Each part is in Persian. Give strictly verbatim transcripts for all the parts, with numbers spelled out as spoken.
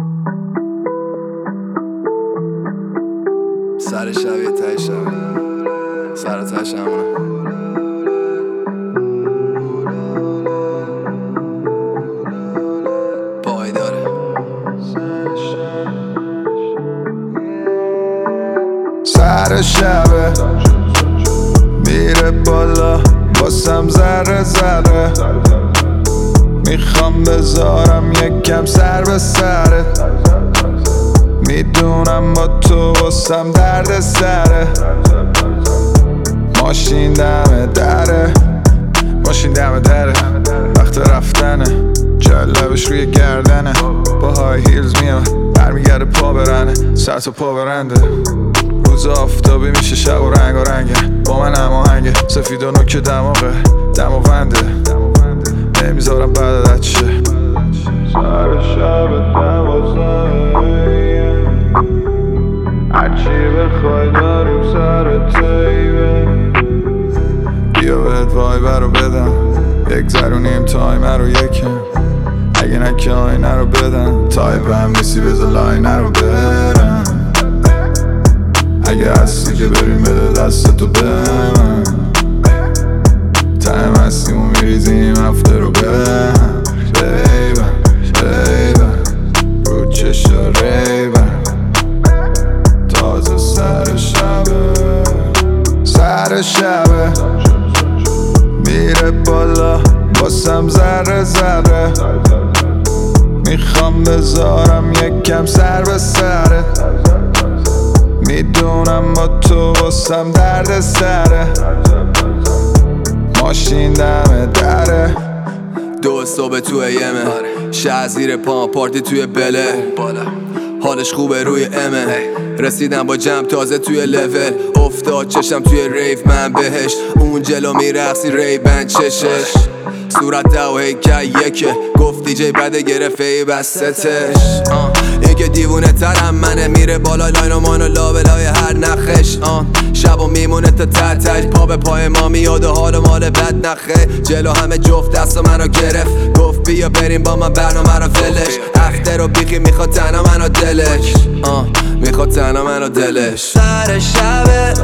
سر شب یه تای شب سر تاش همونه پای داره سر شبه میره بالا واسم ذره ذره میخوام بذارم یکم سر به سره میدونم با تو واسم درد سره ماشین دم دره ماشین دم دره وقت رفتنه جلبش روی گردنه با های هیلز میاد برمیگرده پا برنه سر تا پا برنده روز آفتابی میشه شب و رنگ و رنگه با من هماهنگه سفید و نوک دماغه دماونده نمیذارم بعد شه سر شب دوازده هرچی بخوای داریم سر تیبه بیا بهت وایبر رو بدم بگذرونیم تایمه رو یکم اگه نکه آینه رو بدن تایبم نیستی بذار لاینه رو برم اگه هستی که بریم بده دست تو به من تایم هستیم و میریزیم هفته رو برم ریبن ریبن رو چشا ریبن تازه سر شبه سر شبه میره بالا واسم ذره ذره میخوام بذارم یکم سر به سره میدونم با تو واسم درد سره ماشین دم دره دو صبح تو ایمه شهر زیر پام پارتی توی بله حالش خوبه روی امه رسیدم با جمع تازه توی لول افتاد چشم توی ریف من بهش اون جلو میرقصی ری بند چشش صورت ده و هیکه یکه گفت دیجی بده گرفت ای بستتش این که دیوونه ترم منه میره بالا لاین و مانو لابلای هر نخش شب و میمونه تا تتش پا به پای ما میاد و حال و مال بد نخه جلو همه جفت دست و منو گرفت گفت بیا بریم با من برنامه رو ولش افتر و بیخی میخواد تنها منو دلش میخواد تنها منو دلش سر شبه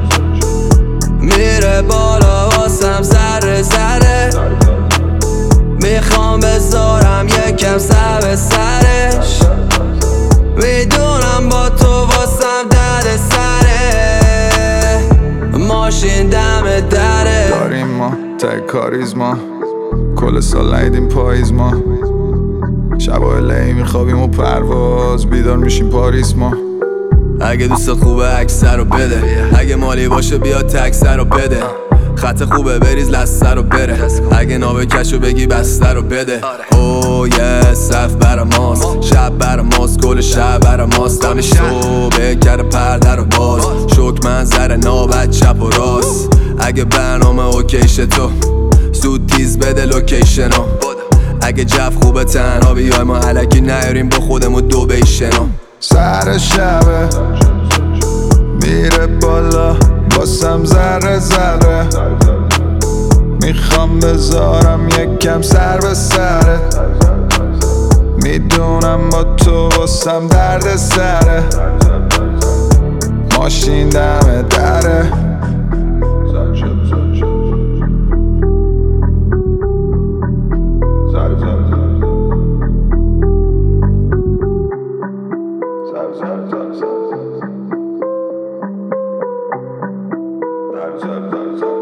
میره بالا واسم ذره ذره میخوام بذارم یکم سر به سرش میدونم با تو واسم درد سره ماشین دم دره داریم ما تای کاریزما کل سال نیدیم پاییز ما شبا لی میخوابیم و پرواز بیدار میشیم پاریس ما اگه دوست خوبه عکس رو بده اگه مالی باشه بیا تکس رو بده خط خوبه بریز لسته رو بره اگه نابه کشو بگی بسته رو بده اوه یه صف برا ماست شب برا ماست گل شب برا ماست دم صبح کرده پرده رو باز شک منظر نابد چپ و راست اگه برنامه اوکیش تو زود تیز بده لوکیشنو اگه جف خوبه تنها بیای ما علکی نیاریم با خودمون دو بیشنو سر شبه میره بالا واسم ذره ذره میخوام بذارم یکم سر به سره میدونم با تو واسم درد سره ماشین دم دره Sorry, sorry, sorry.